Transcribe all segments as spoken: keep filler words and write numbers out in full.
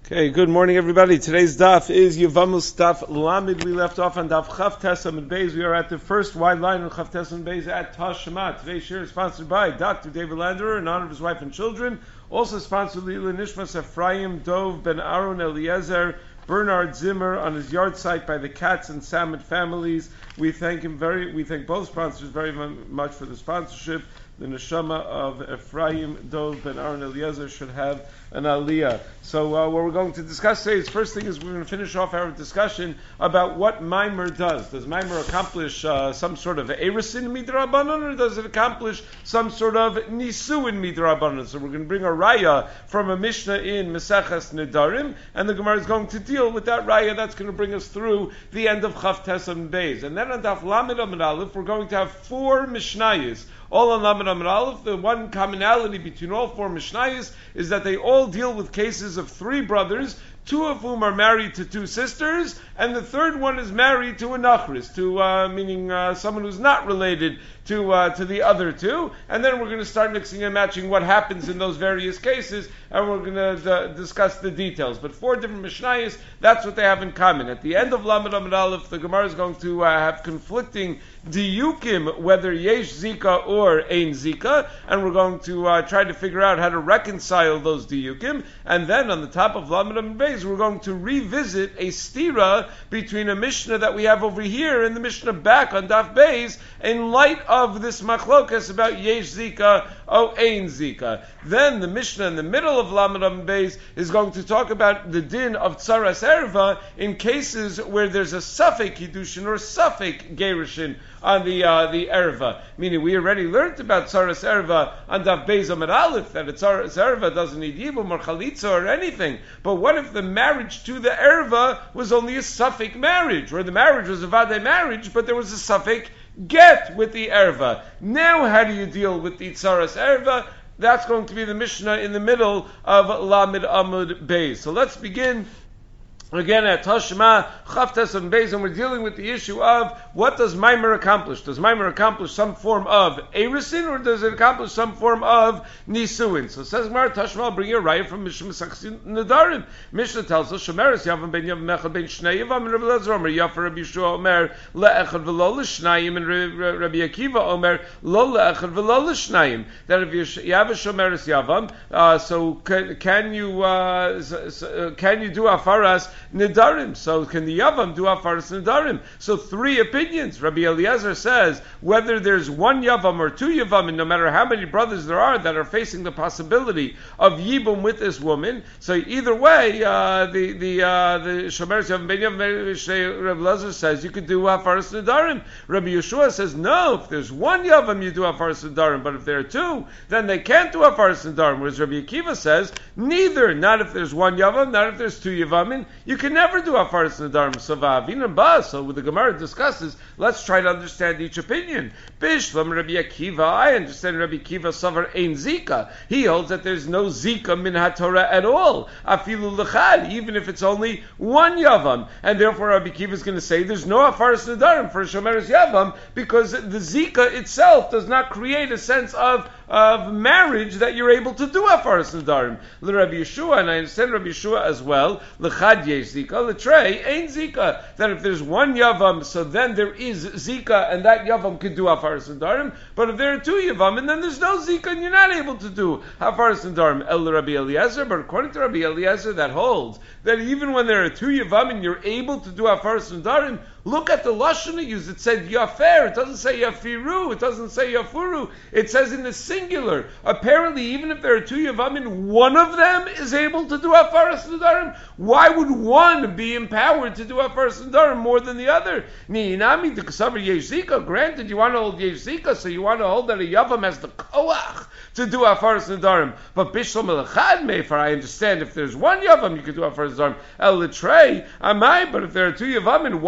Okay, good morning everybody. Today's daf is Yevamos daf Lamed. We left off on daf Chav Tesam and Beis. We are at the first wide line on Chav Tesam and Beis at Tashema. Today's share is sponsored by Doctor David Landerer in honor of his wife and children. Also sponsored Lila Nishmas Ephraim Dov Ben Aaron Eliezer Bernard Zimmer on his yard site by the Katz and Samet families. We thank him very. We thank both sponsors very much for the sponsorship. The neshama of Ephraim Dov Ben Aaron Eliezer should have an aliyah. So uh, what we're going to discuss today is, first thing is we're going to finish off our discussion about what Maimer does. Does Maimer accomplish uh, some sort of Eresin Midrabanan, or does it accomplish some sort of Nisuin Midrabanan? So we're going to bring a raya from a Mishnah in Meseches Nedarim, and the Gemara is going to deal with that raya. That's going to bring us through the end of Chav Tesam Beis. And then on Daf Lamed Amud Aleph, we're going to have four Mishnayos. All on Lamed Amud Aleph. The one commonality between all four Mishnayos is that they all deal with cases of three brothers, two of whom are married to two sisters, and the third one is married to a nachris, to uh, meaning uh, someone who's not related to uh, to the other two. And then we're going to start mixing and matching what happens in those various cases, and we're going to uh, discuss the details. But four different Mishnayos, that's what they have in common. At the end of Lamed Amud Aleph, the Gemara is going to uh, have conflicting diyukim, whether yesh zika or ein zika, and we're going to uh, try to figure out how to reconcile those diyukim. And then on the top of Lamed Amud Beis, we're going to revisit a stira between a Mishnah that we have over here and the Mishnah back on Daf Beis, in light of this machlokas about yesh zika or ein zika. Then the Mishnah in the middle of Lamed Amud Beis is going to talk about the din of tzaras erva in cases where there's a suffix kiddushin or suffix gerushin on the uh, the erva. Meaning, we already learned about tzaras erva on Daf Beis Amud Aleph, that a tzaras erva doesn't need yibum or chalitza or anything. But what if the marriage to the erva was only a suffix marriage, where the marriage was a vadei marriage, but there was a suffix get with the erva? Now, how do you deal with the tzaras erva? That's going to be the Mishnah in the middle of Lamed Amud Beis. So let's begin again at Tashma, Chav Tesam Beis, and we're dealing with the issue of what does Maimer accomplish? Does Maimer accomplish some form of Eresin, or does it accomplish some form of Nisuin? So it says Gemara, Tashma, I'll bring you a raya from Mishnah Mesachsin Nedarim. Mishnah tells us, Shomeres Yavam ben Yavam Echad ben Shnei Yavam, and Rabbi Lezer Omer, Yafa Rabbi Yeshua Omer, Le'echad v'lo l'shnayim, and Rabbi Akiva Omer, Lo le'echad v'lo l'shnayim. That if you have a Shomeres Yavam, uh, so can, can you uh, so, can you do Afaras Nedarim? So can the Yavam do Afaras Nedarim? So three opinions. Rabbi Eliezer says whether there's one Yavam or two Yavam, and no matter how many brothers there are that are facing the possibility of Yibum with this woman, so either way, uh, the the uh, the Shomeres Yavam Ben Yavam, Rabbi Eliezer says you could do Afaras Nedarim. Rabbi Yeshua says no, if there's one Yavam you do Afaras Nedarim, but if there are two, then they can't do Afaras Nedarim. Whereas Rabbi Akiva says neither, not if there's one Yavam, not if there's two Yavamin. You can never do Afaras Nedarim. So V'avin Ba, so with the Gemara discusses, let's try to understand each opinion. Bishlam Rabbi Akiva, I understand Rabbi Akiva Savar Ein Zika. He holds that there's no Zika min HaTorah at all. Afilu L'chad, even if it's only one Yavam. And therefore Rabbi Akiva is going to say there's no Afaras Nedarim for Shomeres Yavam, because the Zika itself does not create a sense of of marriage that you're able to do Afaras Nedarim. L'Rabbi Yeshua, and I understand Rabbi Yeshua as well, L'chad yesh Zika, L'trei ain't Zika. That if there's one Yavam, so then there is Zika, and that Yavam could do Afaras Nedarim. But if there are two Yavam, and then there's no Zika, and you're not able to do Afaras Nedarim. El Rabbi Eliezer, but according to Rabbi Eliezer, that holds that even when there are two Yavam, and you're able to do Afaras Nedarim, look at the lashon it used. It said yafer. It doesn't say yafiru. It doesn't say yafuru. It says in the singular. Apparently, even if there are two yavamin, one of them is able to do afaras nedarim. Why would one be empowered to do afaras nedarim more than the other? Ni'inami de kasavar yesh zika. Granted, you want to hold yesh zika, so you want to hold that a yavam has the koach to do afaras nedarim. But bishlam elachad meifar, I understand if there's one yavam, you could do afaras nedarim. El litrei amai. But if there are two yavamin, why does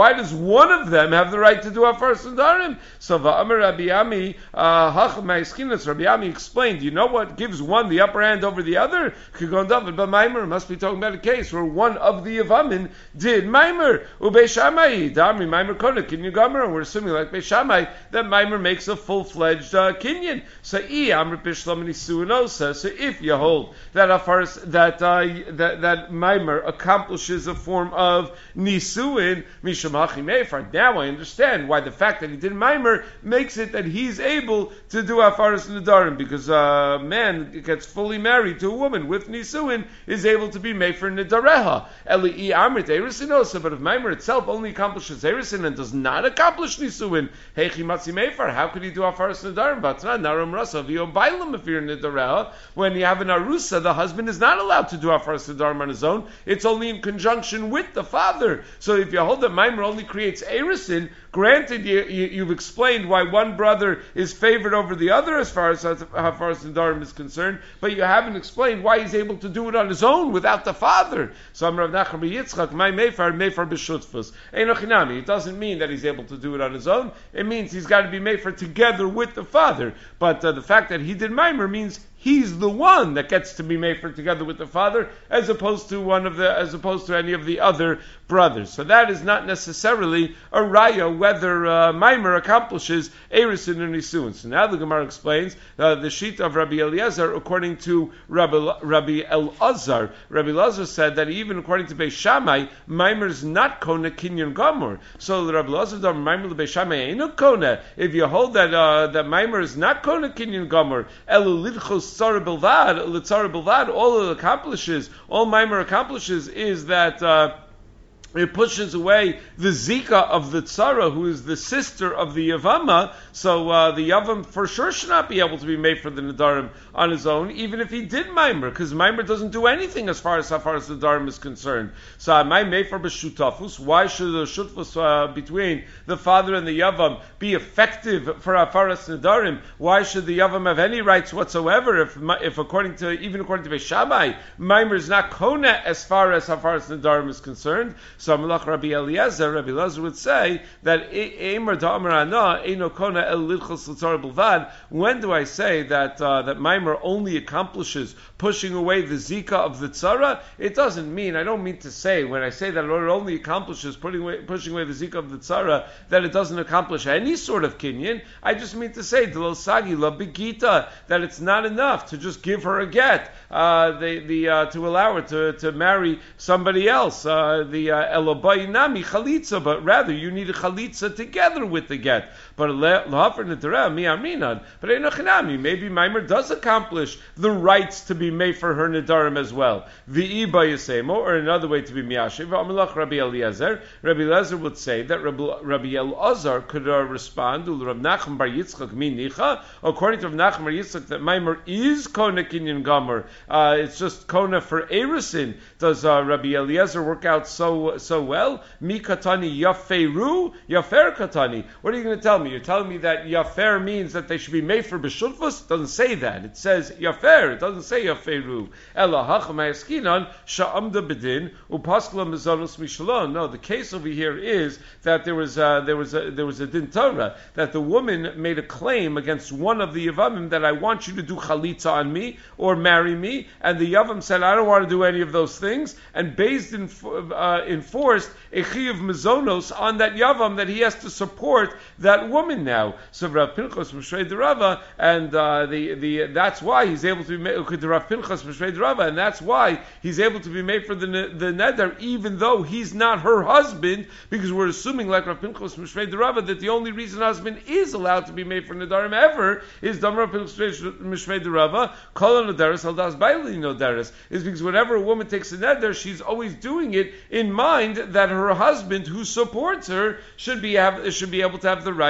one of them have the right to do Hafaras Nedarim. So Va'amar Rabbi Ami, Hacham Ma'ischinas, Rabbi Ami explained, you know what gives one the upper hand over the other? Kigon David, but Maimer must be talking about a case where one of the Yavamin did Maimer. Ubei Dami Maimer Kona Kinyan Gomer, and we're assuming like Beishamai that Maimer makes a full-fledged uh, Kinyan. So I Amr Bishlam Nisuinosa. So if you hold that Hafaras that uh, that that Maimer accomplishes a form of Nisuin, Mishamachi Meifar. Now I understand why the fact that he did Maimer makes it that he's able to do Hafaras Nedarim, because a man gets fully married to a woman with Nisuin is able to be Meifar Nedareha. Eli Amrit Erisinosa, but if Maimer itself only accomplishes Erisin and does not accomplish Nisuin, Heichi Matzi Meifar, how could he do Hafaras Nedarim? But not Naram Rasa, Vio Bailam if you're Nedareha. When you have an Arusa, the husband is not allowed to do Hafaras Nedarim on his own. It's only in conjunction with the father. So if you hold that Maimer only creates Erisin, granted you, you, you've explained why one brother is favored over the other as far as Hafaras Nedarim is concerned, but you haven't explained why he's able to do it on his own without the father. So Amar Rav Nachman Yitzchak, my Meifar, Meifar b'shutfus. Einochinami. It doesn't mean that he's able to do it on his own. It means he's got to be Meifar together with the father. But uh, the fact that he did Maimer means he's the one that gets to be Meifar together with the father, as opposed to one of the, as opposed to any of the other brothers. So that is not necessarily a raya whether uh, Maimer accomplishes Erisin and Nisuin. So now the Gemara explains uh, the sheet of Rabbi Eliezer according to Rabbi, Rabbi Elazar. Rabbi Elazar said that even according to Beis Shammai, Maimer is not Kona Kinyan Gomor. So Rabbi Elazar said Maimer Beis Shammai ain't Kona. If you hold that uh, that Maimer is not Kona Kinyan Gomor, Elu Lidchos Tzara Bilvad, Litzara Bilvad, all it accomplishes, all Maimer accomplishes is that uh, it pushes away the Zika of the Tzara, who is the sister of the Yavama. So uh, the Yavam for sure should not be able to be made for the Nedarim on his own, even if he did Maimer, because Maimer doesn't do anything as far as how far as the Nedarim is concerned. So my Meifar b'shutafus. Why should the shutfus uh, between the father and the Yavam be effective for Hafaras Nedarim? Why should the Yavam have any rights whatsoever if, if according to even according to Beis Shammai, Maimer is not Kona as far as Hafaras Nedarim is concerned? So Malach Rabbi Eliezer, Rabbi Eliezer would say that Eimer Da'amar Ana Eino Kona El Lidchos L'Tzara Bilvad. When do I say that uh, that Maimer only accomplishes pushing away the Zika of the Tzara? It doesn't mean, I don't mean to say when I say that it only accomplishes putting away, pushing away the Zika of the Tzara that it doesn't accomplish any sort of kinyan. I just mean to say Delo Sagi La Begita, that it's not enough to just give her a get, uh, the the uh, to allow her to, to marry somebody else. Uh, the uh, Elobayinami chalitza, but rather you need a chalitza together with the get. But lahafer nedareh mi aminan. But enochinami, maybe Maimer does accomplish the rights to be made for her nedarim as well. V'i bayisemo, or another way to be miyashiv. Amalach Rabbi Eliezer. Rabbi Eliezer would say that Rabbi, Rabbi Elazar could uh, respond to Rav Nachman bar Yitzchak mi nicha. According to Rav Nachman bar Yitzchak, that Maimer is kona kinyan gomer. Uh, it's just kona for erisin. Does uh, Rabbi Eliezer work out so so well? Mi katani yaferu yafer katani. What are you going to tell me? You're telling me that yafer means that they should be made for b'shulfus? It doesn't say that. It says yafer. It doesn't say yaferu. Ela hacham hayaskinan sha'amda bedin upaskla mezonos mishalon. No, the case over here is that there was a, there was a, there was a din Torah that the woman made a claim against one of the yavamim that I want you to do chalitza on me or marry me, and the yavam said I don't want to do any of those things, and Beis Din uh, enforced a chiyuv mezonos on that yavam that he has to support that woman now. So Rav Pinchas Mishrei Derava, and uh, the the that's why he's able to be made. Rav Pinchas Mishrei Derava, and that's why he's able to be made for the the neder, even though he's not her husband, because we're assuming like Rav Pinchas Mishrei Derava that the only reason husband is allowed to be made for nedarim ever is Dam Rav Pinchas Mishrei Derava Kol Nederes Aldas Baili Nederes, is because whenever a woman takes a neder, she's always doing it in mind that her husband who supports her should be have should be able to have the rights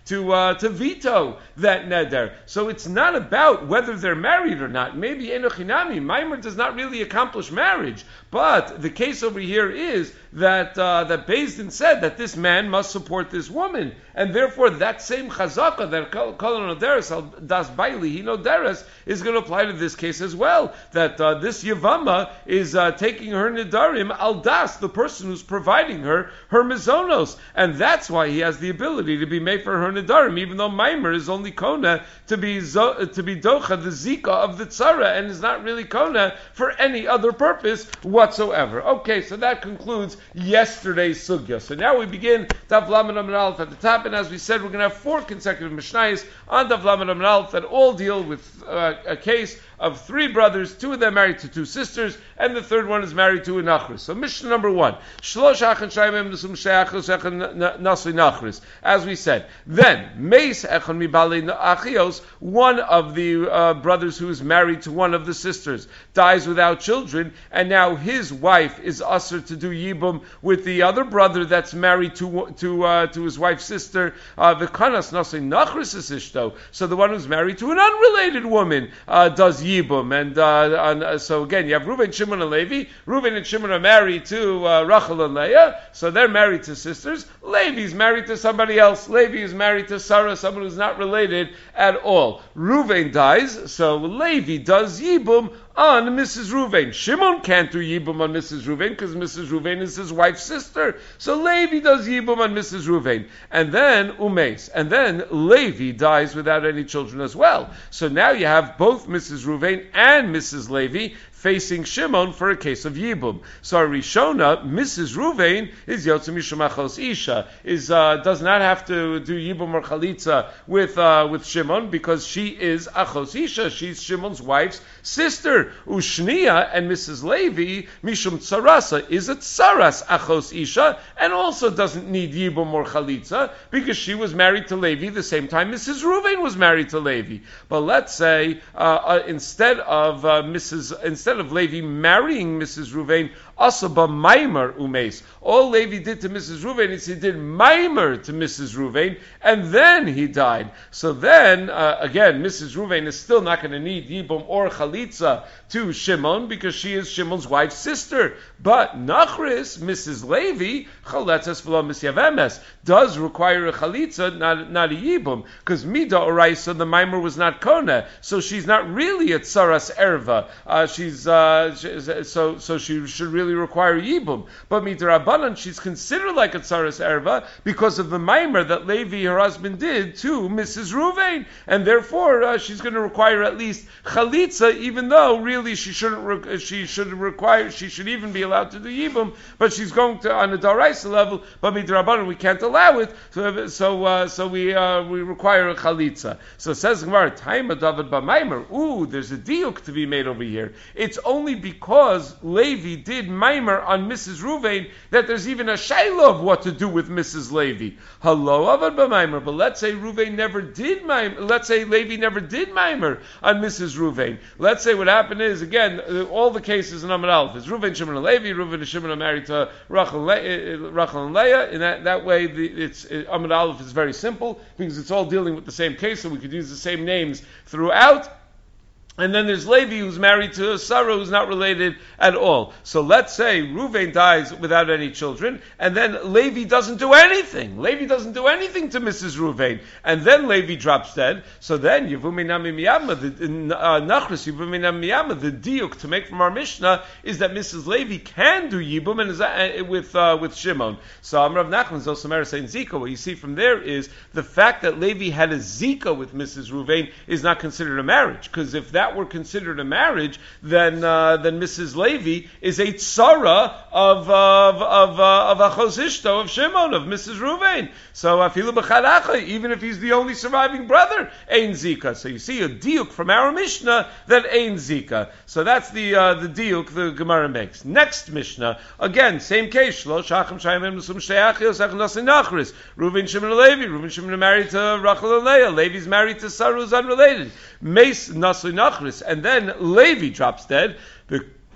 to uh, to veto that neder. So it's not about whether they're married or not. Maybe enochinami, Maimer does not really accomplish marriage, but the case over here is that uh, that Beis Din said that this man must support this woman, and therefore that same chazaka that kol noderes al das baili he noderes is going to apply to this case as well. That uh, this yavama is uh, taking her nidarim al das, the person who's providing her her mizonos, and that's why he has the ability to be made for her nidarim, even though Maimer is only kona to be zo, to be docha the zika of the tzara, and is not really kona for any other purpose whatsoever. Okay, so that concludes yesterday's sugya. So now we begin Daf Lamed Amud Aleph at the top, and as we said, we're going to have four consecutive mishnayos on Daf Lamed Amud Aleph that all deal with uh, a case of three brothers, two of them married to two sisters, and the third one is married to a nachris. So Mishnah number one, Shlosh Achan Shaymim Nesum Sheachos Echan Nasli Nachris. As we said, then Meis Echan Mibali Achios, one of the uh, brothers who is married to one of the sisters, dies without children, and now his wife is usher to do yibum with the other brother that's married to to uh, to his wife's sister. V'kanas Nasli Nachris is ishto. So the one who's married to an unrelated woman uh, does yibum, and, uh, and uh, so again you have Reuven, Shimon, and Levi. Reuven and Shimon are married to uh, Rachel and Leah, so they're married to sisters. Levi's married to somebody else. Levi is married to Sarah, someone who's not related at all. Reuven dies, so Levi does yibum on Missus Reuven. Shimon can't do yibum on Missus Reuven because Missus Reuven is his wife's sister. So Levi does yibum on Missus Reuven. And then Umeis. And then Levi dies without any children as well. So now you have both Missus Reuven and Missus Levi facing Shimon for a case of Yibum. So Rishona, Missus Reuven, is Yotze Mishum Achos Isha, is uh, does not have to do Yibum or Chalitza with uh, with Shimon because she is Achos Isha, she's Shimon's wife's sister. Ushnia and Missus Levi, Mishum Tsarasa, is a Tsaras Achos Isha, and also doesn't need Yibum or Chalitza because she was married to Levi the same time Missus Reuven was married to Levi. But let's say uh, uh, instead of uh, Missus Instead Instead of Levi marrying Missus Reuven, Asaba Maimer Umeis. All Levi did to Missus Reuven is he did Maimer to Missus Reuven, and then he died. So then, uh, again, Missus Reuven is still not going to need Yibum or Chalitza to Shimon because she is Shimon's wife's sister. But Nachris, Missus Levi, Chaletzes v'lo misyavemes, does require a Chalitza, not, not a Yibum, because Mida Oraisa, the Maimer was not Kona, so she's not really a Tsaras Erva. Uh, she's uh, so so she should really require Yibum. But Midrabanan, she's considered like a Tsaras Erva because of the Maimer that Levi, her husband, did to Missus Reuven, and therefore uh, she's going to require at least Chalitza, even though really she shouldn't. Re- she should require. She should even be allowed to do Yibum, but she's going to on a Daraisa level. But Midrabanan, we can't allow it, so so, uh, so we uh, we require a Chalitza. So it says Gemara, Taima David B'Maimer. Ooh, there's a diuk to be made over here. It's only because Levi did Maimer on Missus Reuven that there's even a shayla of what to do with Missus Levi. Hello, Avad B'Maimer. But let's say Reuven never did Maimer. Let's say Levi never did Maimer on Missus Reuven. Let's say what happened is, again, all the cases in Amud Aleph is Reuven, Shimon, and Levi. Reuven and Shimon are married to Rachel, Rachel and Leah. In that, that way, the, it's it, Amud Aleph is very simple because it's all dealing with the same case, so we could use the same names throughout. And then there's Levi who's married to Sarah who's not related at all. So let's say Reuven dies without any children, and then Levi doesn't do anything. Levi doesn't do anything to Missus Reuven, and then Levi drops dead. So then Yevumi Nami Miyama, the Nachris Yevumi Nami Miyama, the diuk to make from our Mishnah is that Missus Levi can do Yibum and is, uh, with uh, with Shimon. So Amrav Nachman Zosamera saying Zika. What you see from there is the fact that Levi had a Zika with Missus Reuven is not considered a marriage, because if that were considered a marriage, then uh, then Missus Levi is a tzara of of of uh, of Achos Ishto of Shimon of Missus Reuven. So afilu b'chadacha, even if he's the only surviving brother, ein zika. So you see a diuk from our Mishnah that ein zika. So that's the uh, the diuk the Gemara makes. Next Mishnah, again same case. Shlosh achim shayim nesum sheyachios ach nasin nachris. Reuven, Shimon, and Levi. Reuven, Shimon are married to Rachel and Leah. Levi's married to Sarah, who's unrelated. Meis nasin nachris. And then Levi drops dead. The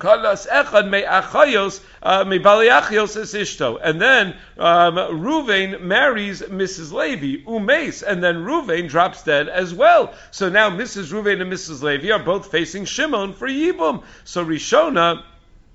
Kalas echad me achayos me bali achios es ishto, and then um, Ruvain marries Missus Levi umes, and then Ruvain drops dead as well. So now Missus Ruvain and Missus Levi are both facing Shimon for Yibum. So Rishona.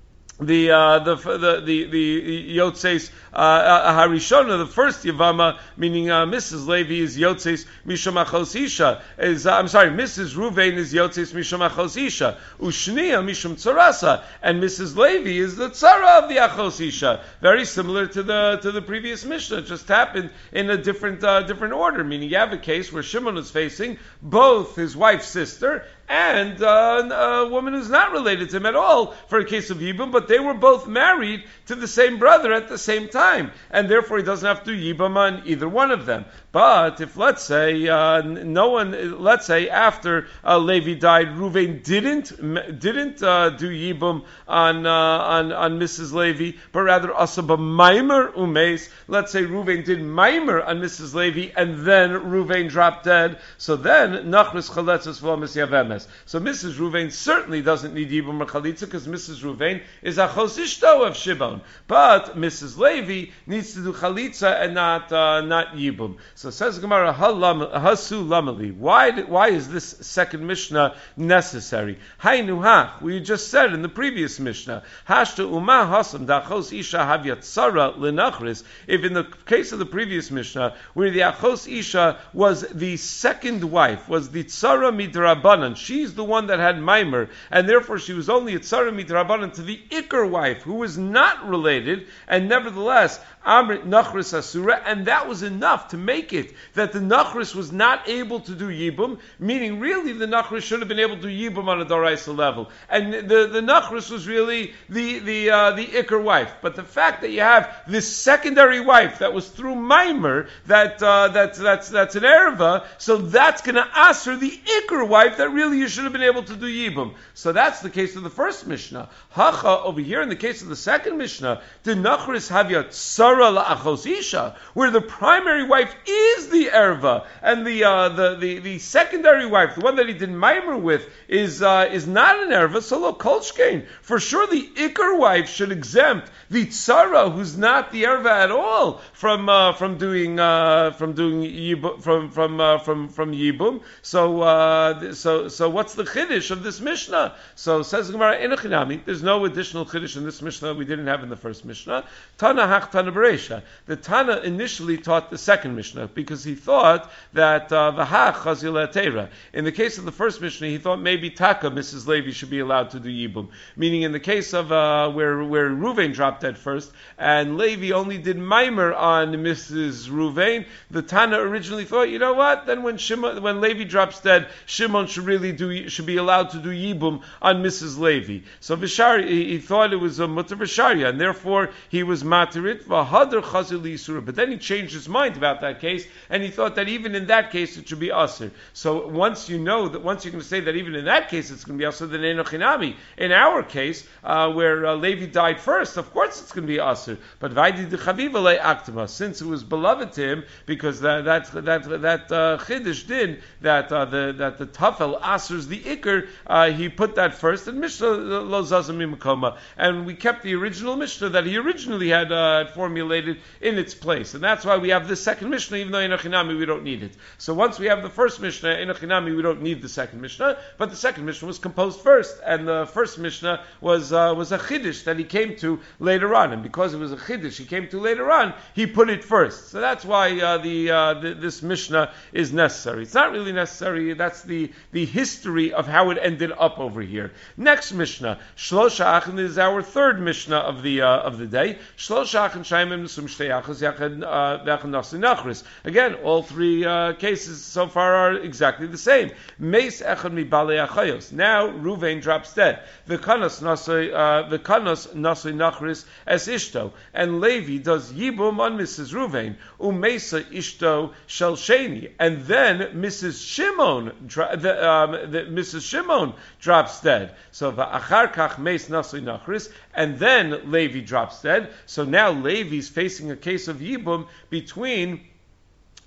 The uh, the the the the Yotzeis uh, Harishona, the first Yavama, meaning uh, Missus Levi is Yotzeis Mishum Achos Isha. Is uh, I'm sorry, Missus Ruvain is Yotzeis Mishum Achos Isha. Ushniya Mishum Tzarasa, and Missus Levi is the Tzara of the Achos Isha. Very similar to the to the previous Mishnah. It just happened in a different uh, different order. Meaning you have a case where Shimon is facing both his wife's sister and uh, a woman who's not related to him at all for a case of Yibum, but they were both married to the same brother at the same time, and therefore he doesn't have to Yibum on either one of them. But if, let's say, uh, no one, let's say after uh, Levi died, Ruvain didn't didn't uh, do Yibum on, uh, on on Missus Levi, but rather Asaba Maimer Umes. Let's say Ruvain did Maimer on Missus Levi, and then Ruvain dropped dead. So then Nachris Chaletzes V'Lomis Yavemes. So Missus Ruvain certainly doesn't need Yibum or Chalitza because Missus Ruvain is Achos Ishto of Shimon, but Missus Levi needs to do Chalitza and not uh, not Yibum. So says Gemara, Hasu Lamali. Why why is this second Mishnah necessary? Hainu hach. We just said in the previous Mishnah, Hashta Umah Hasam Dachos Isha Havyat Tzara Lenachris. If in the case of the previous Mishnah, where the Achos Isha was the second wife, was the Tzara Midrabanan, she's the one that had Maimer, and therefore she was only a Tzara Midrabanan to the Iker wife, who was not related, and nevertheless Amrit Nachris Asura, and that was enough to make it that the Nachris was not able to do Yibum, meaning really the Nachris should have been able to do Yibum on a Doraisa level. And the, the Nachris was really the the uh, the Iker wife. But the fact that you have this secondary wife that was through Maimer, that uh, that's that's that's an Erva, so that's going to answer the Iker wife that really you should have been able to do Yibum. So that's the case of the first Mishnah. Hacha, over here in the case of the second Mishnah, the Nachris Havya Tzara La'achos Isha, where the primary wife is the erva, and the uh, the, the the secondary wife, the one that he did maimer with, is uh, is not an erva. So lo kolshkein, for sure the ikar wife should exempt the tzara, who's not the erva at all, from uh, from doing uh, from doing yibum, from from uh, from from yibum. So uh, so so what's the chiddush of this mishnah? So says the Gemara, enochinami. There's no additional chiddush in this mishnah that we didn't have in the first mishnah. Tana hach Tana bereisha. The Tana initially taught the second mishnah because he thought that v'ha chazil atera. In the case of the first mishnah, he thought maybe Taka, Missus Levi, should be allowed to do yibum. Meaning, in the case of uh, where where Ruvain dropped dead first, and Levi only did maimer on Missus Ruvain, the Tana originally thought, you know what? Then when Shimon, when Levi drops dead, Shimon should really do should be allowed to do yibum on Missus Levi. So Vishari, he, he thought it was a mutar v'sharia, and therefore he was matirit v'hadar chazil yisura. But then he changed his mind about that case, and he thought that even in that case it should be asr. So once you know that, once you're going to say that even in that case it's going to be asr, then enochinami. In our case, uh, where uh, Levi died first, of course it's going to be asr. But vaidi dechaviva le aktima, since it was beloved to him, because that that that that uh, chiddush did that uh, the that the tafel asrs the ikr, uh, he put that first, and mishnah lo zazim mimakoma, and we kept the original mishnah that he originally had uh, formulated in its place, and that's why we have this second mishnah. Even though enochinami we don't need it. So once we have the first mishnah enochinami, we don't need the second mishnah. But the second mishnah was composed first, and the first mishnah was uh, was a chiddush that he came to later on, and because it was a chiddush he came to later on, he put it first. So that's why uh, the, uh, the this mishnah is necessary. It's not really necessary. That's the the history of how it ended up over here. Next mishnah, Shlosha Achin, is our third mishnah of the uh, of the day. Shlosha Achin Shaimim Nesum Shtei Achos Yachad Yachad Nasi Nachris. Again, all three uh, cases so far are exactly the same. Meis Echad Mi Balei Achayos. Now Ruvain drops dead. V'kanos Nasi uh, V'kanos Nasi Nachris Es Ishto, and Levi does Yibum on Missus Ruvain. Umeisa Ishto Shel Sheni, and then Missus Shimon, the, um, the, Missus Shimon drops dead. So V'achar Kach Meis Nasi Nachris, and then Levi drops dead. So now Levi's facing a case of Yibum between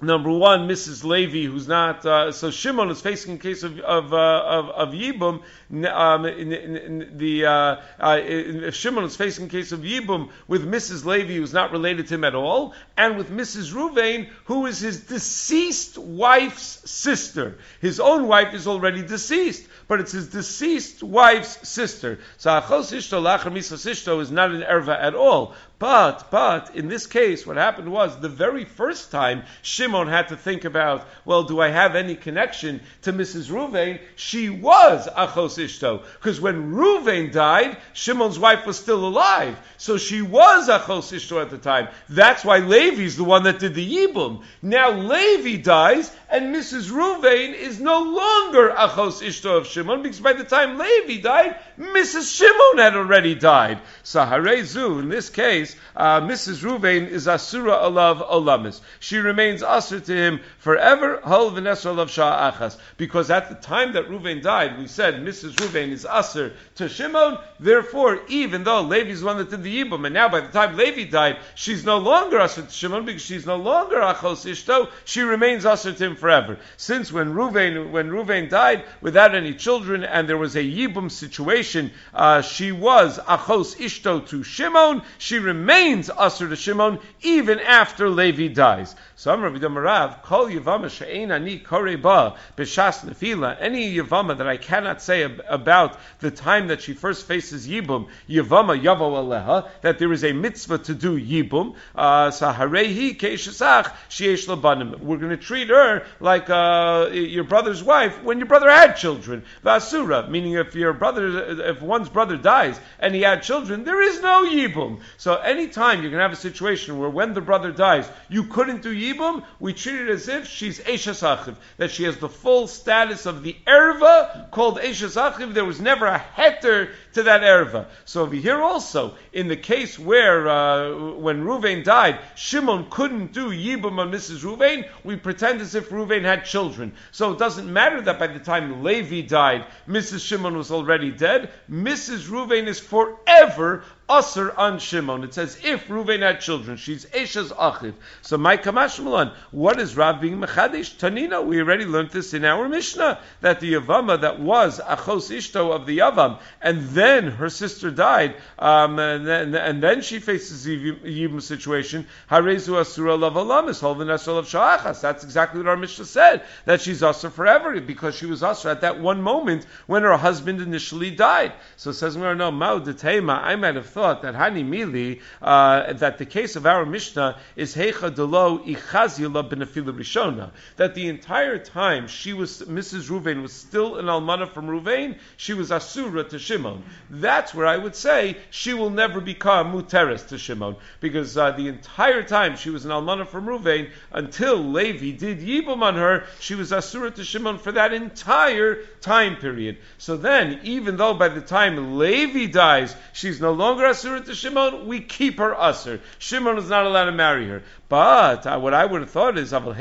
Number one, Missus Levi, who's not uh, so Shimon is facing a case of of uh, of, of Yibum. Um, in, in, in the uh, uh, if Shimon is facing a case of Yibum with Missus Levi, who's not related to him at all, and with Missus Ruvain, who is his deceased wife's sister. His own wife is already deceased, but it's his deceased wife's sister. So Achos Ishto Lachar Misas Ishto is not an erva at all. But, but, in this case, what happened was, the very first time Shimon had to think about, well, do I have any connection to Missus Ruvain? She was Achos Ishto. Because when Ruvain died, Shimon's wife was still alive. So she was Achos Ishto at the time. That's why Levi's the one that did the Yibum. Now Levi dies, and Missus Ruvain is no longer Achos Ishto of Shimon, because by the time Levi died, Missus Shimon had already died. So Harezu, in this case, Uh, Missus Ruvain is Asura Alav Olamis. She remains Asur to him forever, Hol V'Nesra Alav Shah Achas. Because at the time that Ruvain died, we said Missus Ruvain is Asur to Shimon, therefore, even though Levi is the one that did the Yibum, and now by the time Levi died, she's no longer Asur to Shimon, because she's no longer Achos Ishto, she remains Asur to him forever. Since when Ruvain, when Ruvain died without any children, and there was a Yibum situation, uh, she was Achos Ishto to Shimon, she remains remains Asur to Shimon even after Levi dies. So I'm Rabbi Damarav, Kol Yavama She'ein Ani Koreba B'Shas Nefila. Any Yavama that I cannot say ab- about the time that she first faces Yibum, Yavama Yavo Aleha, that there is a mitzvah to do Yibum. Saharehi Keishasach Sheyesh Labanim. We're going to treat her like uh, your brother's wife when your brother had children. Vasura, meaning if your brother, if one's brother dies and he had children, there is no Yibum. So anytime you're going to have a situation where when the brother dies, you couldn't do Yibum, we treat it as if she's Eishes Achiv, that she has the full status of the Erva called Eishes Achiv. There was never a heter to that Erva. So over here also, in the case where uh, when Ruvain died, Shimon couldn't do Yibum on Missus Ruvain, we pretend as if Ruvain had children. So it doesn't matter that by the time Levi died, Missus Shimon was already dead. Missus Ruvain is forever Asur on Shimon. It says if Ruvain had children, she's Eshes Achiv. So my Kamash Malan, what is Rav being Mechadesh? Tanina, we already learned this in our Mishnah, that the Yavama that was Achos Ishto of the Yavam, and then her sister died, um, and, then, and then she faces the Yibum situation, Harezu Asura Lav Alamis, Holvin Asur Lav Sha'achas. That's exactly what our Mishnah said, that she's Asur forever, because she was Asur at that one moment when her husband initially died. So it says, no, Mao Detema, I might have thought that Hani Mili, uh, that the case of our Mishnah is Heicha Delo Ichazila Benefila Rishona, that the entire time she was, Missus Ruvain was still an Almana from Ruvain, she was Asura to Shimon. That's where I would say she will never become Muteres to Shimon, because uh, the entire time she was an Almana from Ruvain, until Levi did Yibum on her, she was Asura to Shimon for that entire time period. So then, even though by the time Levi dies, she's no longer Asura to Shimon, we keep her Asur. Shimon is not allowed to marry her. But uh, what I would have thought is, but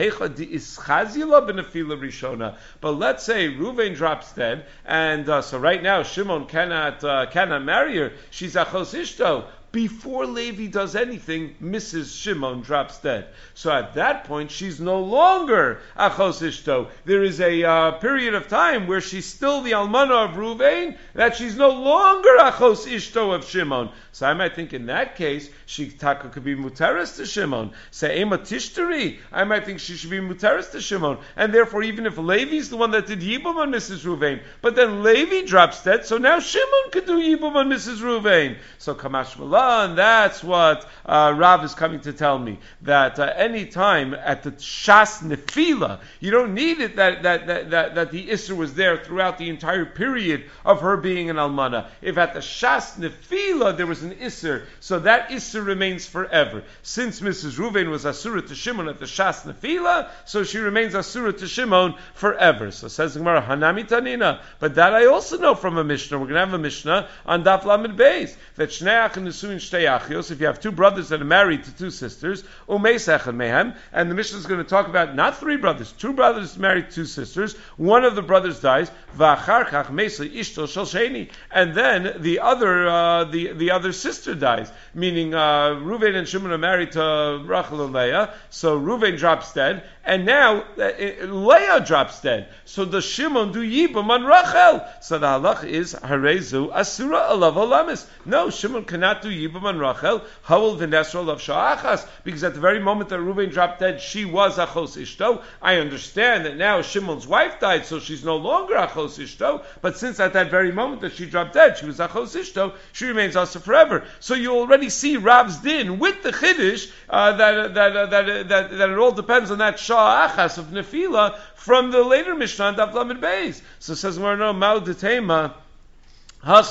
let's say Ruvain drops dead, and uh, so right now Shimon cannot uh, cannot marry her. She's Achos Ishto. Before Levi does anything, Missus Shimon drops dead. So at that point, she's no longer Achos Ishto. There is a uh, period of time where she's still the Almana of Ruvain, that she's no longer Achos Ishto of Shimon. So I might think in that case, she taka could be Muteres to Shimon. Say Ema Tishtari, I might think she should be Muteres to Shimon. And therefore, even if Levi's the one that did Yibum on Missus Ruvain, but then Levi drops dead, so now Shimon could do Yibum on Missus Ruvain. So Kamash Malah, and that's what uh, Rav is coming to tell me, that uh, any time at the Shas Nefila, you don't need it that that, that, that that the Isser was there throughout the entire period of her being an Almana. If at the Shas Nefila there was an Isser, so that Isser remains forever. Since Missus Ruvain was Asura to Shimon at the Shas Nefila, so she remains Asura to Shimon forever. So says the Gemara, Hanami Tanina, but that I also know from a Mishnah. We're going to have a Mishnah on Daf Lamed Beis, that Shnei Achim Nesuin Shtei Achios, if you have two brothers that are married to two sisters, Umeis Echad Mehem, and the Mishnah is going to talk about not three brothers, two brothers married to two sisters, one of the brothers dies, V'achar Chach Meisli Ishto Shel Sheni, and then the other, uh, the, the other sister dies, meaning uh, Ruvain and Shimon are married to Rachel and Leah, so Ruvain drops dead, and now uh, Leah drops dead. So does Shimon do Yibum on Rachel? So the halach is Harezu Asura Alav Olamis. No, Shimon cannot do Yibum on Rachel. Hawel V'Nesra Alav Sha'achas, because at the very moment that Reuven dropped dead, she was Achos Ishto. I understand that now Shimon's wife died, so she's no longer Achos Ishto. But since at that very moment that she dropped dead, she was Achos Ishto, she remains Asa forever. So you already see Rav's din with the Chiddush uh, that, that, uh, that, uh, that that it all depends on that Shah Achas of Nefila from the later Mishnah Daf Lamed Beis. So it says no Mao Detema. Now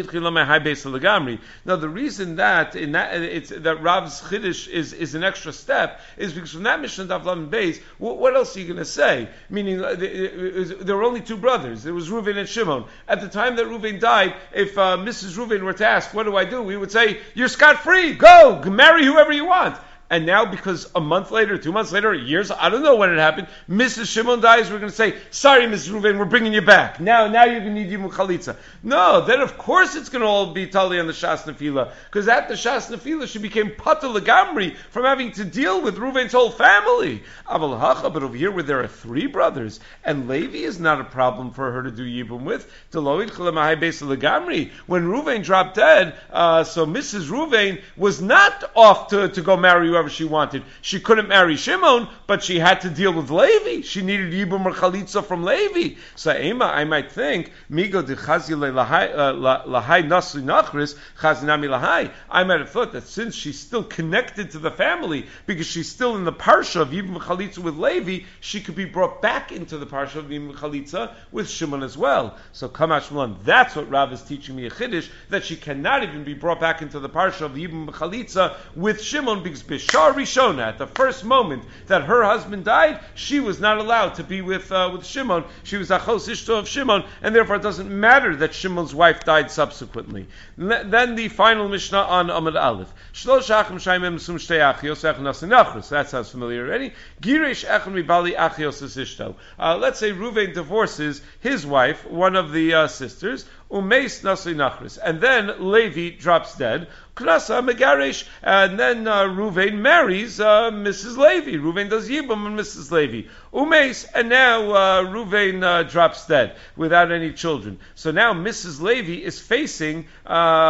the reason that in that it's that Rav's Chiddush is, is an extra step is because from that Mishnah Daf Lamed Beis, what, what else are you going to say? Meaning uh, there were only two brothers. There was Reuven and Shimon. At the time that Reuven died, if uh, Missus Reuven were to ask, "What do I do?" we would say, "You're scot free. Go marry whoever you want." And now, because a month later, two months later, years, I don't know when it happened, Missus Shimon dies, we're going to say, sorry, Missus Reuven, we're bringing you back. Now, now you're going to need Yibum Chalitza. No, then of course it's going to all be Tali on the Shas Nefila, because at the Shas Nefila, she became Pata Legamri from having to deal with Reuven's whole family. Aval Hacha, but over here where there are three brothers, and Levi is not a problem for her to do Yibum with, Deloid Chalamahai Beis Legamri. When Reuven dropped dead, uh, so Missus Reuven was not off to, to go marry whoever she wanted. She couldn't marry Shimon, but she had to deal with Levi. She needed Yibum or Chalitza from Levi. So Ema, I might think, Migo de Chazile Lahai Nasli Nachris, Chazinami Lahai. I might have thought that since she's still connected to the family, because she's still in the Parsha of Yibum Chalitza with Levi, she could be brought back into the Parsha of Yibum Chalitza with Shimon as well. So Kamash Malan, that's what Rav is teaching me a Chiddush, that she cannot even be brought back into the Parsha of Yibum Chalitza with Shimon, because Shar Rishona, at the first moment that her husband died, she was not allowed to be with uh, with Shimon. She was Achos Ishto of Shimon, and therefore it doesn't matter that Shimon's wife died subsequently. Then the final Mishnah on Amud Aleph. Shlosh Achim Shaimim Sum Shtei Achios Echon Asinachros. That sounds familiar already. Girish Echon Mibali Achios Ishto. Let's say Reuven divorces his wife, one of the uh, sisters, Umeis Nasi Nachris, and then Levi drops dead. Knasa Megarish, and then uh, Reuven marries uh, Missus Levi. Reuven does Yibum on Missus Levi. Umeis, and now uh, Reuven uh, drops dead without any children. So now Missus Levi is facing uh, uh,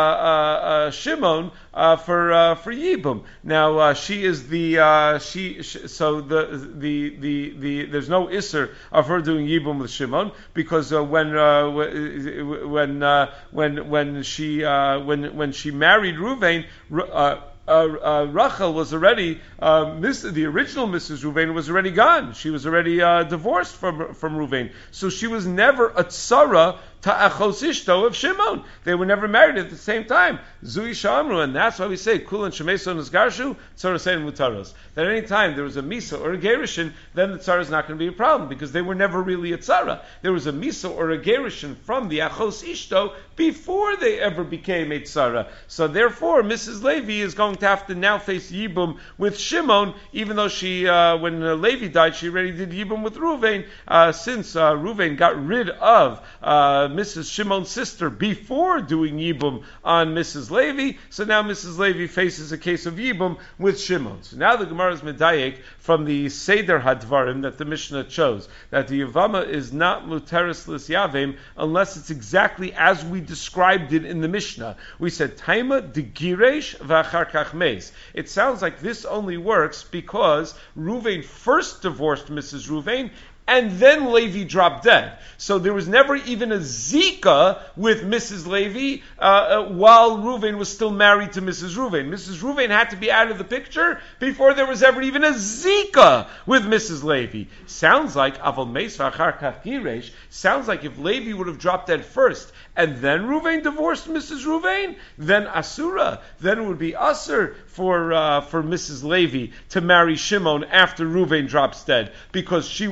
uh, Shimon uh, for uh, for Yibum. Now uh, she is the uh, she, she so the, the the the there's no isser of her doing Yibum with Shimon, because uh, when uh, when uh, when when she uh, when when she married Reuven. Reuven, uh, uh, uh, Rachel was already, uh, miss, the original Missus Reuven was already gone. She was already uh, divorced from from Reuven. So she was never a tzara to Achos Ishto of Shimon. They were never married at the same time. Zui Shamru, and that's why we say, Kulan Shemeson Garshu, Tzarasein Mutaros. That any time there was a Misa or a Gerishin, then the tzara is not going to be a problem, because they were never really a tzara. There was a Misa or a Gerishin from the Achos Ishto before they ever became a tzara. So therefore, Missus Levi is going to have to now face Yibum with Shimon, even though she, uh, when uh, Levi died, she already did Yibum with Reuven, uh, since uh, Reuven got rid of uh, Missus Shimon's sister before doing Yibum on Missus Levi, so now Missus Levi faces a case of Yibum with Shimon. So now the Gemara is medayek from the Seder Hadvarim that the Mishnah chose, that the Yavama is not Muteris Lis Yavim unless it's exactly as we described it in the Mishnah. We said, Taima de Giresh v'achar kach meis. It sounds like this only works because Reuven first divorced Missus Reuven, and then Levi dropped dead. So there was never even a Zika with Missus Levi uh, uh, while Reuven was still married to Missus Reuven. Missus Reuven had to be out of the picture before there was ever even a Zika with Missus Levi. Sounds like Aval Meis v'achar kach Giresh. Sounds like if Levi would have dropped dead first and then Reuven divorced Missus Reuven, then Asura, then it would be Asur for uh, for Missus Levi to marry Shimon after Reuven drops dead, because she was a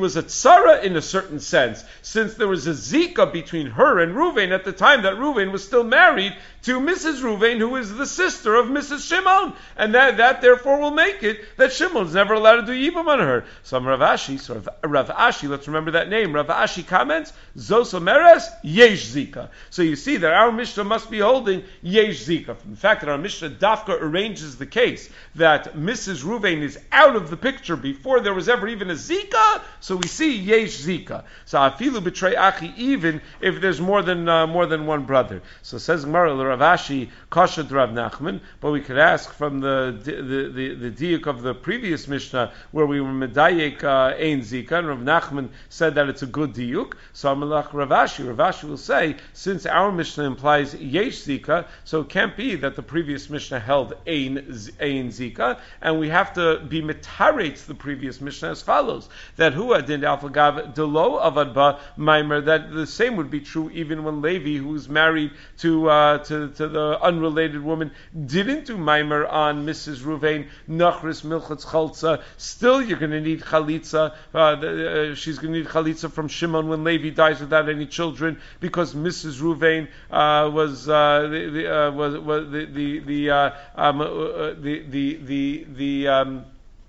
tsara in a certain sense, since there was a zika between her and Ruvain at the time that Ruvain was still married to Missus Ruvain, who is the sister of Missus Shimon, and that, that therefore will make it that Shimon is never allowed to do yibum on her. So Rav Ashi, so Rav, Rav Ashi, let's remember that name. Rav Ashi comments, Zos Omeres, Yesh Zika. So you see that our Mishnah must be holding Yesh Zika. From the fact that our Mishnah Dafka arranges the case that Missus Ruvain is out of the picture before there was ever even a Zika, so we see Yesh Zika. So Afilu betray Achi, even if there's more than uh, more than one brother. So says Gemara, Rav Ashi Kasha Rav Nachman, but we could ask from the the the, the diuk of the previous Mishnah where we were medayek uh, ein zika, and Rav Nachman said that it's a good diuk. So Amalach Rav Ashi, Rav Ashi will say, since our Mishnah implies yesh zika, so it can't be that the previous Mishnah held ein ein zika, and we have to be metaretz the previous Mishnah as follows: that hu adin alfagav delo avadba maimer, that the same would be true even when Levi, who's married to uh, to to the unrelated woman, didn't do maimer on Missus Ruvain, nachris milchatz chaltza. Still, you're going to need chalitza. Uh, the, uh, she's going to need chalitza from Shimon when Levi dies without any children, because Missus Ruvain uh, was uh, the, the uh, was, was the the the uh, um, uh, the the the the um,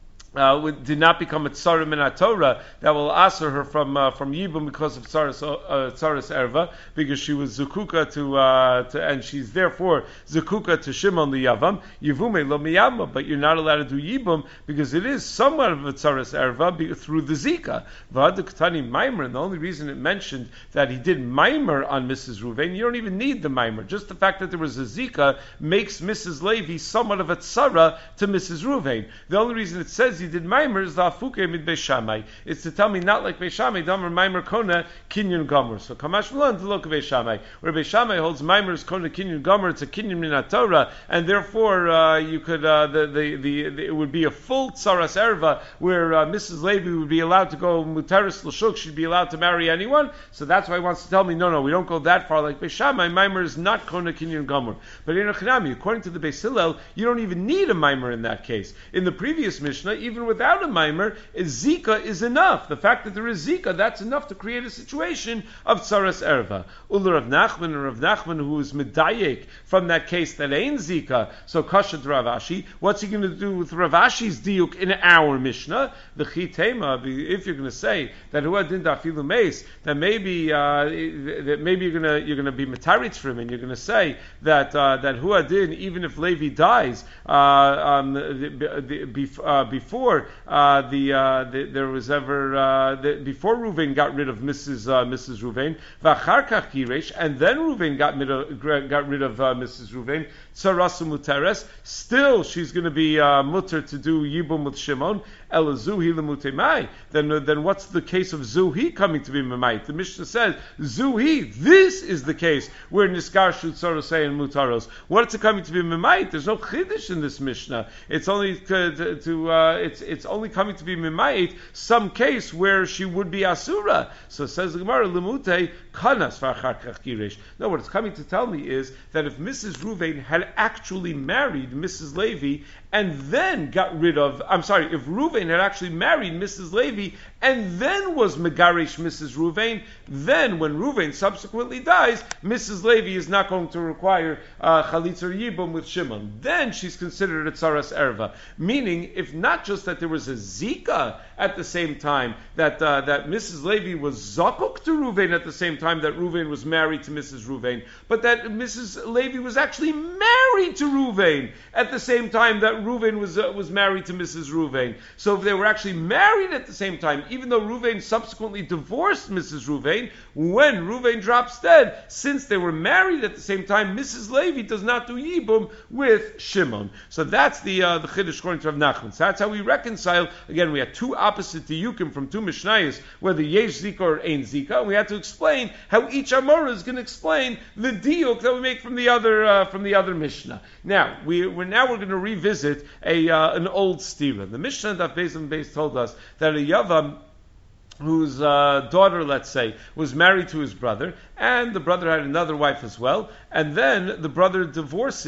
Uh, did not become a tsarim in Torah that will answer her from uh, from Yibum because of tsaras uh, tsaras erva, because she was zukuka to, uh, to and she's therefore zukuka to Shimon the Yavam Yivume lo miyama, but you're not allowed to do Yibum because it is somewhat of a tsaras erva be, through the zika. V'aduktani maimer, and the only reason it mentioned that he did maimer on Missus Ruvain, you don't even need the maimer. Just the fact that there was a zika makes Missus Levi somewhat of a tsara to Missus Ruvain. The only reason it says he did maimer is the afuke mid beishamai. It's to tell me not like beishamai, damer maimer kona kinyan gomer. So kamash v'lan to look at beishamai, where beishamai holds maimer is kona kinyan gomer. It's a kinyan min Torah, and therefore uh, you could uh, the, the, the the it would be a full tsaras erva where uh, Missus Levi would be allowed to go mutaris l'shuk. She'd be allowed to marry anyone. So that's why he wants to tell me no, no, we don't go that far like beishamai. Maimer is not kona kinyan gomer. But in Achanami, according to the Beis Hillel, you don't even need a maimer in that case. In the previous Mishnah, even without a maimer, zika is enough. The fact that there is zika, that's enough to create a situation of tsaras erva. Ul Rav Nachman, and Rav Nachman, who is medayek from that case that ain't zika, so kashat Rav Ashi, what's he going to do with Rav Ashi's diuk in our Mishnah? The chitema, if you're going to say that hu adin dafilu meis, that maybe uh, that maybe you're going to you're going to be metaritz for him, and you're going to say that uh, that hu adin, even if Levi dies uh, um, the, the, the, uh, before. Uh, the, uh, the there was ever uh, the, before Ruvain got rid of Missus Uh, Missus Ruvain, v'acharkach giresh, and then Ruvain got rid of, got rid of uh, Missus Ruvain. Tzarasu muteres. Still, she's going to be uh, mutter to do yibum with Shimon. Elazuhi lemutemai. Then, uh, then what's the case of Zuhi coming to be memait? The Mishnah says Zuhi. This is the case where niskar shutzorosei and mutaros. What's it coming to be memait? There's no chiddush in this Mishnah. It's only to, to, to uh, it's it's only coming to be memait some case where she would be asura. So says the Gemara lemute kanas v'acharkach girish. No, what it's coming to tell me is that if Missus Ruvain had actually married Missus Levi and then got rid of, I'm sorry, if Ruvain had actually married Missus Levi and then was megarish Missus Ruvain, then when Ruvain subsequently dies, Missus Levi is not going to require uh, chalitza or yibum with Shimon. Then she's considered a tsaras erva. Meaning, if not just that there was a zika at the same time, that uh, that Missus Levi was zakuk to Ruvain at the same time that Ruvain was married to Missus Ruvain, but that Missus Levi was actually married to Ruvain at the same time that Ruvain was uh, was married to Missus Ruvain. So if they were actually married at the same time, even though Ruvain subsequently divorced Missus Ruvain, when Ruvain drops dead, since they were married at the same time, Missus Levi does not do yibum with Shimon. So that's the uh, the chiddush according to Rav Nachman. So that's how we reconcile. Again, we had two opposite diyukim from two mishnayos, whether yesh zika or ein zika. And we had to explain how each amora is going to explain the diyuk that we make from the other uh, from the other mishnah. Now we we're now we're going to revisit a uh, an old stira. The mishnah that Beis and Beis told us that a yavam whose uh, daughter, let's say, was married to his brother, and the brother had another wife as well, and then the brother divorces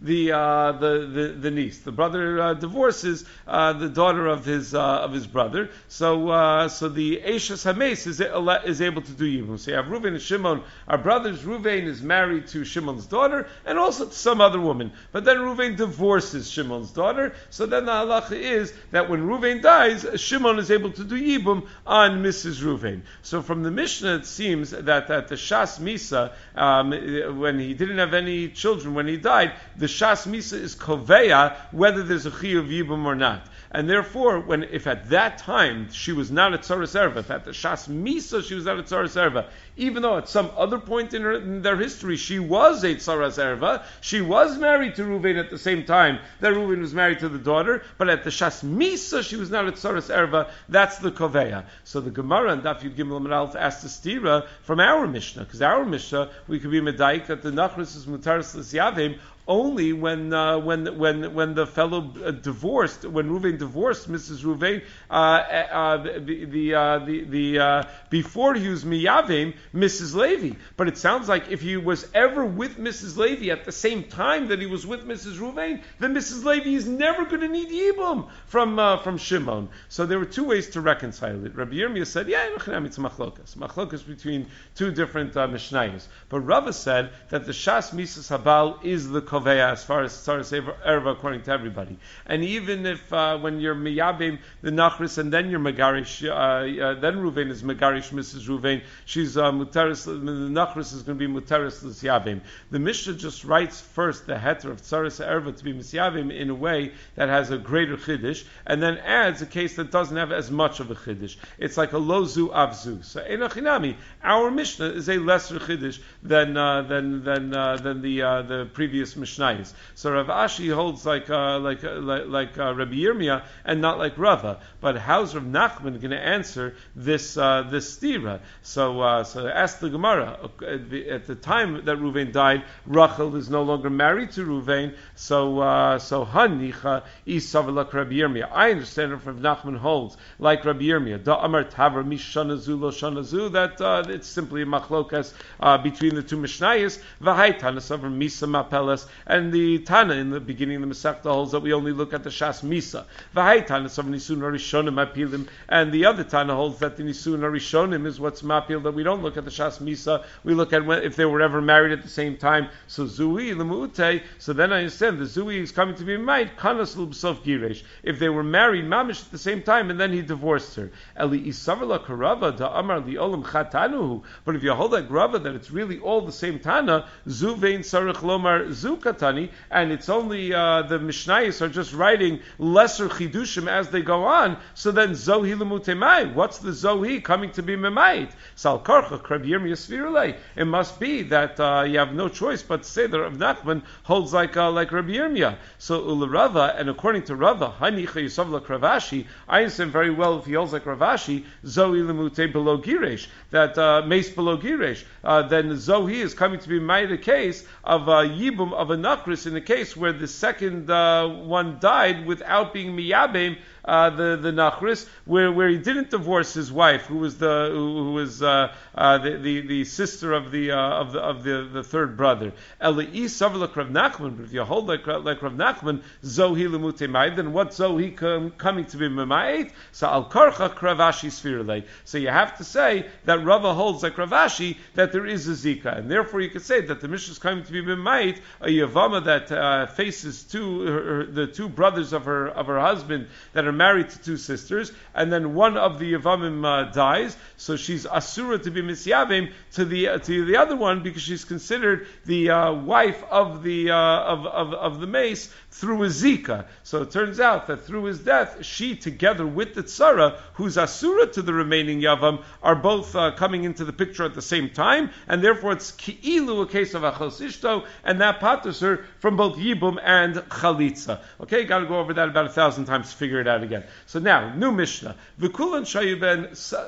the uh, the, the the niece. The brother uh, divorces uh, the daughter of his uh, of his brother. So uh, so the Eishes Hames is is able to do Yibum. So you have Reuven and Shimon, our brothers. Reuven is married to Shimon's daughter, and also to some other woman. But then Reuven divorces Shimon's daughter. So then the halacha is that when Reuven dies, Shimon is able to do Yibum on Missus Reuven. So from the Mishnah, it seems that at the Shas Misa, um, when he didn't have any children when he died, the Shas Misa is koveya whether there's a chiyuv Yibum or not. And therefore, when if at that time she was not a tzaras erva, if at the Shas Misa she was not a tzaras erva, even though at some other point in, her, in their history she was a tzaras erva, she was married to Reuven at the same time that Reuven was married to the daughter, but at the Shas Misa she was not a tzaras erva. That's the koveya. So the Gemara and Daf Yud Gimel Amud Aleph asked the stira from our Mishnah, because our Mishnah we could be medaik that the nachris is mutaris l'siyavim only when uh, when when when the fellow uh, divorced, when Reuven divorced Missus Reuven, uh, uh, the the uh, the, the uh, before he was miyavim Missus Levi. But it sounds like if he was ever with Missus Levi at the same time that he was with Missus Reuven, then Missus Levi is never going to need yibum from uh, from Shimon. So there were two ways to reconcile it. Rabbi Yirmiyah said, "Yeah, it's machlokas, machlokas between two different uh, mishnayos." But Rava said that the Shas Misas Habal is the koveya as far as tzaras erva according to everybody. And even if uh, when you're miyabim the nachris and then you're megarish, uh, uh, then Reuven is megarish Missus Reuven, she's uh, mutaris, the nachris is going to be mutaris l'siyavim. The Mishnah just writes first the heter of tzaras erva to be misyavim in a way that has a greater chiddush, and then adds a case that doesn't have as much of a chiddush. It's like a lozu avzu. So enochinami, our Mishnah is a lesser chiddush than uh, than than uh, than the uh, the previous Mishnayos. So Rav Ashi holds like uh, like uh, like, like uh, Rabbi Yirmiyah and not like Rava. But how's Rav Nachman going to answer this uh, this stira? So uh, so ask the Gemara. At the time that Reuven died, Rachel is no longer married to Reuven. So uh, so Hanicha isav Rabbi Yirmiyah. I understand if Rav Nachman holds like Rabbi Yirmiyah. Da Amar Tavar Mishanazu Lo Shanazu, that uh, it's simply a machlokas uh, between the two Mishnayos. V'haytan asavar Misa Mapelas. And the Tana in the beginning of the Masechta holds that we only look at the Shas Misa. V'hai Tana of Nisun Arishonim Mapilim, and the other Tana holds that the Nisun Arishonim is what's Mapil, that we don't look at the Shas Misa, we look at when, if they were ever married at the same time. So Zui Lemuute, so then I understand the Zui is coming to be married, Kanas Lubsov Giresh. If they were married Mamish at the same time and then he divorced her. Eli Isavala Karava da Amar Li Olam Chatanuhu. But if you hold like Rava that it's really all the same Tana, Zuvein Sarich Lomar Zukatani, and it's only uh, the Mishnayos are just writing lesser chidushim as they go on. So then Zohi Lemutemai, what's the Zohi coming to be Memait? Sal Karcha Krab Yirmiyah Svirulei. It must be that uh, you have no choice but to say that Rav Nachman holds like uh, like Rabbi Yirmiyah. So Ula Rava, and according to Rava, Hanicha Yisavla Kravashi, I understand very well if he holds like Ravashi, Zohi Lemute below Giresh, that uh, Mace below Giresh, uh, then Zohi is coming to be made a case of a Yibum of a Nakris in a case where the second uh, one died without being Miyabim, uh, the the Nachris, where, where he didn't divorce his wife, who was the who, who was uh, uh, the, the the sister of the uh, of the of the, the third brother. Elai Savlak Rav Nachman. But if you hold like like Rav Nachman, Zohi Lemutemai, then what Zohi com, coming to be Memayit? So Al Karcha Kravashi Svirulei. So you have to say that Rava holds like Ravashi that there is a Zika, and therefore you could say that the Mishnah is coming to be Memayit, a Yavama that uh, faces two her, her, the two brothers of her of her husband that are married to two sisters, and then one of the Yavamim uh, dies, so she's asura to be misyavim to the uh, to the other one because she's considered the uh, wife of the uh, of, of of the mace through a zika. So it turns out that through his death, she together with the tzara, who's asura to the remaining yavam, are both uh, coming into the picture at the same time, and therefore it's ki'ilu, a case of achos ishto, and that patters her from both yibum and chalitza. Okay, got to go over that about a thousand times to figure it out again. So now, new Mishnah. V'kulan shayu ben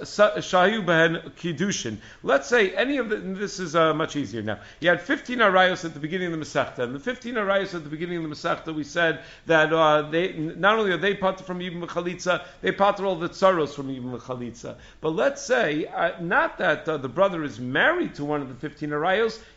shayu ben kiddushin. Let's say any of the, this is uh, much easier now. You had fifteen arayos at the beginning of the Masechta, and the fifteen arayos at the beginning of the Masechta, we said that uh, they not only are they pater from Yibum Chalitza, they pater all the tzaros from Yibum Chalitza. But let's say, uh, not that uh, the brother is married to one of the fifteen arayos,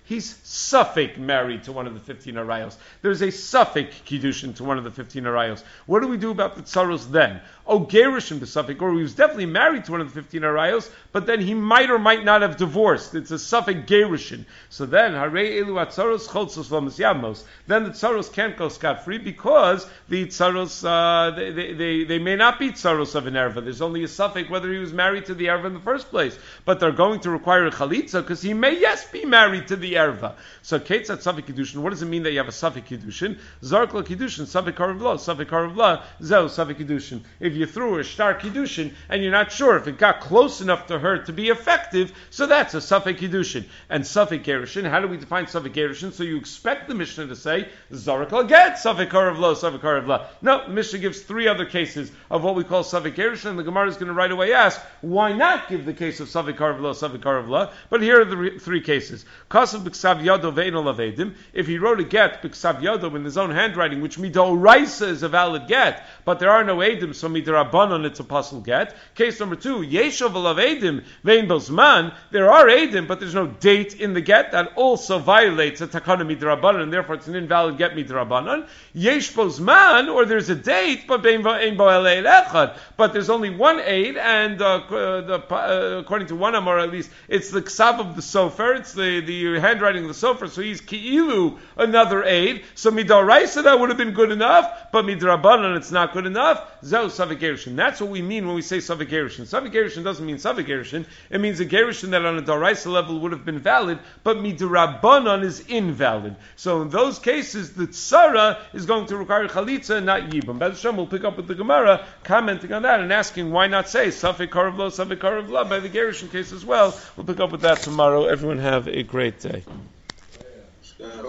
he's suffix married to one of the fifteen arayos. There's a suffix kiddushin to one of the fifteen arayos. What do we do about the tsaros then? Oh, gerushin b'suffix, or he was definitely married to one of the fifteen arayos, but then he might or might not have divorced. It's a suffix gerushin. So then, harei elu atzaros cholzos v'misyamos. Then the tsaros can't go scot-free because the tsaros, uh, they, they, they, they may not be tsaros of an erva. There's only a suffix whether he was married to the erva in the first place. But they're going to require a chalitza because he may, yes, be married to the erva. So, ketzat suffix kiddushin, what does it mean that you have a suffix kiddushin? Zarkla kiddushin, suffix karav la, suffix karav la, zeh suffix kiddushin. If you threw a star kiddushin and you're not sure if it got close enough to her to be effective, so that's a suffix kiddushin. And suffix gerushin, how do we define suffix gerushin? So you expect the Mishnah to say, Zarakal get suffix karav la, suffix karav la. No, the Mishnah gives three other cases of what we call suffix gerushin, and the Gemara is going to right away ask, why not give the case of suffix karav la, suffix karav la? But here are the re- three cases. Kasav b'ksav yado ve'eno lavedim. If he wrote a get b'ksav yado in his own handwriting, which midoraisa is a valid get, but there are no edim, so midirabanan it's a possible get. Case number two, yeshav lavedim ve'en bozman. There are edim, but there's no date in the get. That also violates a takana midirabanan, and therefore it's an invalid get midirabanan. Yesh bozman, or there's a date, but bein bo elei echad. But there's only one aid, and uh, the, uh, according to one Amar at least, it's the ksav of the sofer, it's the, the handwriting of the sofer, so he's ki'ilu, another aid. So midaraisa that would have been good enough, but midrabanan it's not good enough. Zeu savik gerushin. That's what we mean when we say savik gerushin. Savik gerushin doesn't mean savik gerushin. It means a gerushin that on a daraisa level would have been valid, but midrabanan is invalid. So in those cases, the tzara is going to require chalitza and not yibam. B'ez Hashem will pick up with the Gemara commenting on that and asking why not say savik karav lo, savik karav la by the gerushin case as well. We'll pick up with that tomorrow. Everyone have a great day.